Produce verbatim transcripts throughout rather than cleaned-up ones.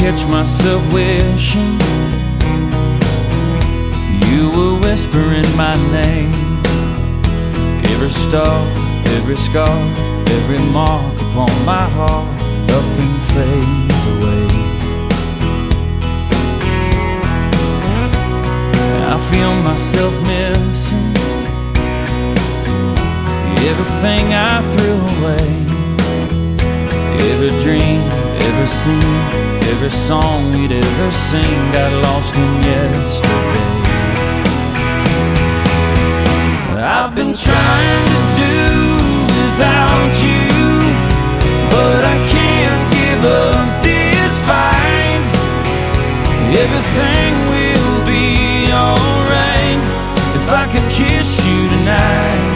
catch myself wishing you were whispering my name. Every star, every scar, every mark upon my heart up and fades away. I feel myself missing everything I threw away. Every dream, every scene, every song we'd ever sing got lost in yesterday. I've been trying to do without you, but I can't give up this fight. Everything will be alright if I could kiss you tonight.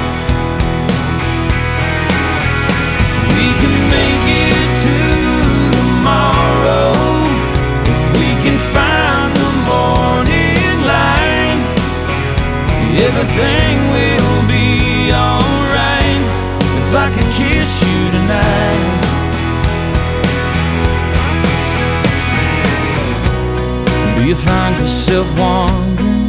We can make it to tomorrow if we can find the morning light. Everything will be alright if I could kiss you tonight. Do you find yourself wondering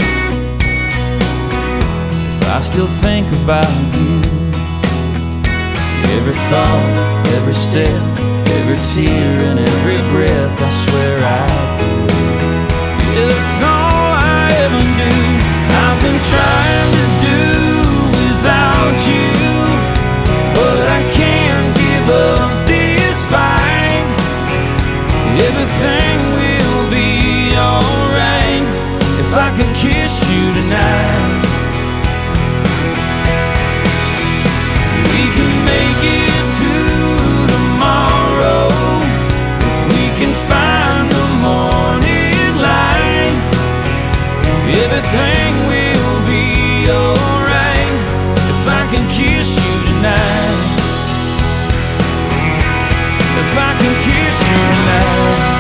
if I still think about you? Every thought, every step, every tear and every breath, I swear I do. It's all I ever do. I've been trying to do without you, but I can't give up this fight. Everything will be alright if I could kiss you tonight. We can make it to tomorrow if we can find the morning light. Everything will be alright if I can kiss you tonight. If I can kiss you tonight.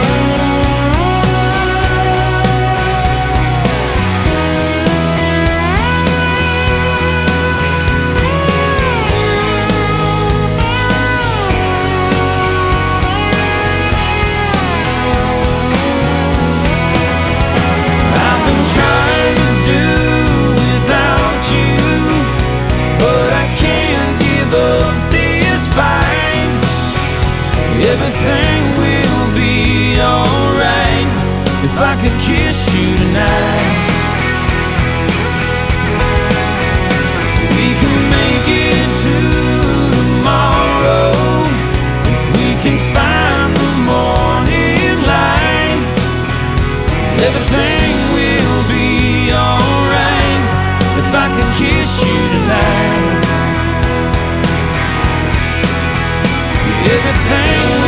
Everything will be alright if I could kiss you tonight. We can make it to tomorrow if we can find the morning light. Everything will be alright if I could kiss you tonight. Everything